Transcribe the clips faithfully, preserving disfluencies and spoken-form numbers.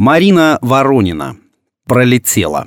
Марина Воронина. «Пролетела».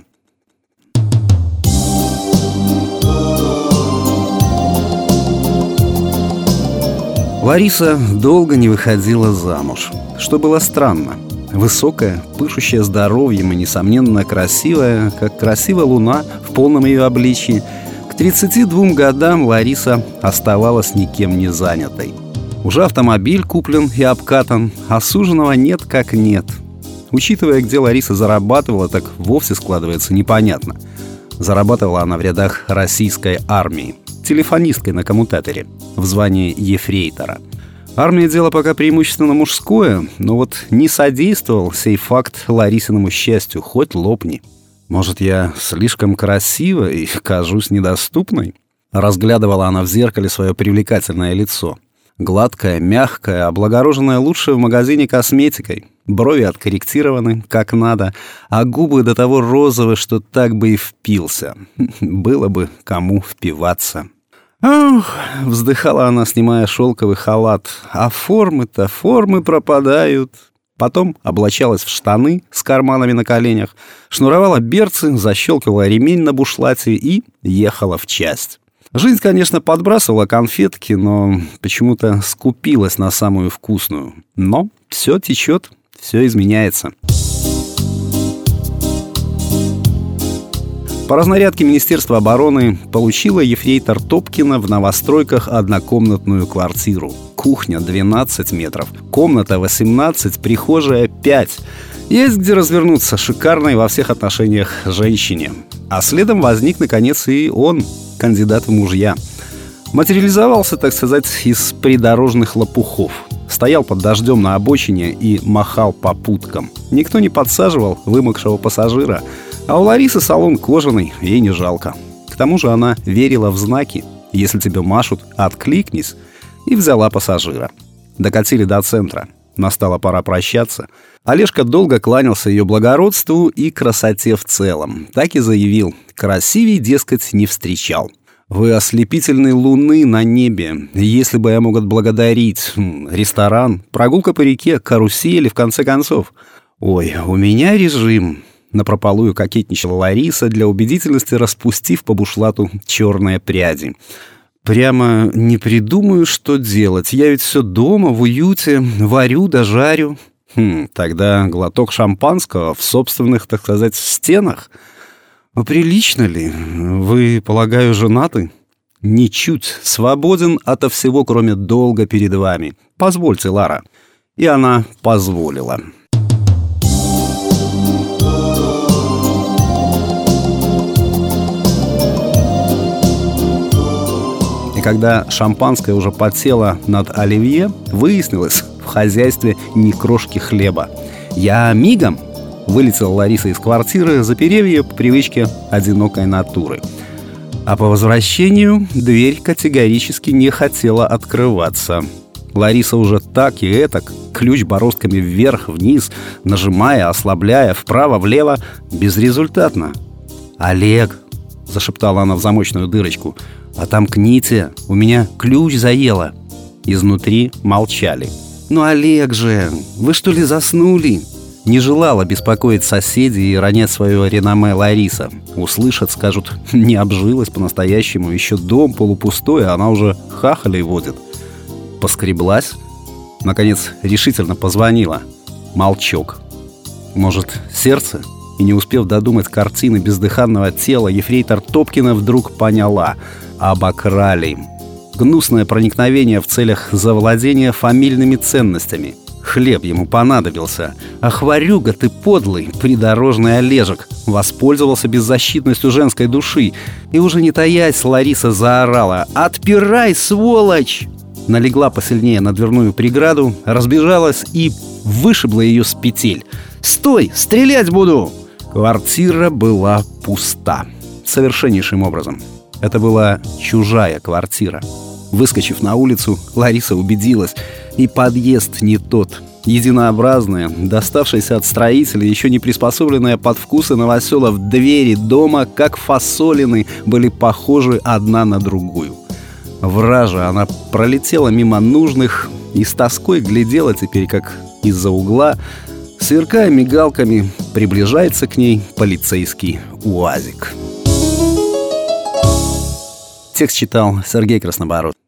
Лариса долго не выходила замуж, что было странно. Высокая, пышущая здоровьем и, несомненно, красивая, как красивая луна в полном ее обличии, к тридцати двум годам Лариса оставалась никем не занятой. Уже автомобиль куплен и обкатан, а суженого нет как нет. Учитывая, где Лариса зарабатывала, так вовсе складывается непонятно. Зарабатывала она в рядах российской армии, телефонисткой на коммутаторе, в звании ефрейтора. Армия — дело пока преимущественно мужское, но вот не содействовал сей факт Ларисиному счастью, хоть лопни. «Может, я слишком красива и кажусь недоступной?» Разглядывала она в зеркале свое привлекательное лицо. Гладкое, мягкое, облагороженное лучше в магазине косметикой. Брови откорректированы, как надо, а губы до того розовы, что так бы и впился. Было бы кому впиваться. «Ох!» — вздыхала она, снимая шелковый халат. «А формы-то, формы пропадают!» Потом облачалась в штаны с карманами на коленях, шнуровала берцы, защелкивала ремень на бушлате и ехала в часть. Жизнь, конечно, подбрасывала конфетки, но почему-то скупилась на самую вкусную. Но все течет, все изменяется. По разнарядке Министерства обороны получила ефрейтор Топкина в новостройках однокомнатную квартиру. Кухня двенадцать метров, комната восемнадцать, прихожая пять. Есть где развернуться шикарной во всех отношениях женщине. А следом возник, наконец, и он, кандидат в мужья. Материализовался, так сказать, из придорожных лопухов. Стоял под дождем на обочине и махал попуткам. Никто не подсаживал вымокшего пассажира. А у Ларисы салон кожаный, ей не жалко. К тому же она верила в знаки. Если тебе машут, откликнись. И взяла пассажира. Докатили до центра. Настала пора прощаться. Олежка долго кланялся ее благородству и красоте в целом. Так и заявил: красивей, дескать, не встречал. «Вы ослепительной луны на небе. Если бы я мог отблагодарить... Ресторан, прогулка по реке, карусели, в конце концов. Ой, у меня режим...» Напропалую кокетничала Лариса, для убедительности распустив по бушлату черные пряди. «Прямо не придумаю, что делать. Я ведь все дома, в уюте, варю да жарю». Хм, тогда глоток шампанского в собственных, так сказать, стенах. Прилично ли? Вы, полагаю, женаты? Ничуть. Свободен ото всего, кроме долга перед вами. Позвольте, Лара. И она позволила. Когда шампанское уже подсело над оливье, выяснилось, в хозяйстве ни крошки хлеба. «Я мигом!» — вылетела Лариса из квартиры, заперев ее по привычке одинокой натуры. А по возвращению дверь категорически не хотела открываться. Лариса уже так и этак, ключ бороздками вверх-вниз, нажимая, ослабляя, вправо-влево, безрезультатно. «Олег!» — зашептала она в замочную дырочку. «Отомкните, у меня ключ заело». Изнутри молчали. «Ну, Олег же, вы что ли заснули?» Не желала беспокоить соседей и ронять свое реноме Лариса. Услышат, скажут: не обжилась по-настоящему, еще дом полупустой, а она уже хахалей водит. Поскреблась. Наконец решительно позвонила. Молчок. Может, сердце? И не успев додумать картины бездыханного тела, ефрейтор Топкина вдруг поняла: обокрали. Гнусное проникновение в целях завладения фамильными ценностями. Хлеб ему понадобился. Ах, ворюга ты подлый, придорожный Олежек. Воспользовался беззащитностью женской души. И уже не таясь, Лариса заорала: «Отпирай, сволочь!» Налегла посильнее на дверную преграду, разбежалась и вышибла ее с петель. «Стой! Стрелять буду!» Квартира была пуста. Совершеннейшим образом. Это была чужая квартира. Выскочив на улицу, Лариса убедилась: и подъезд не тот. Единообразная, доставшаяся от строителей, еще не приспособленная под вкусы новоселов двери дома, как фасолины, были похожи одна на другую. Вража, она пролетела мимо нужных и с тоской глядела теперь, как из-за угла Сверкая мигалками, приближается к ней полицейский УАЗик. Текст читал Сергей Краснобород.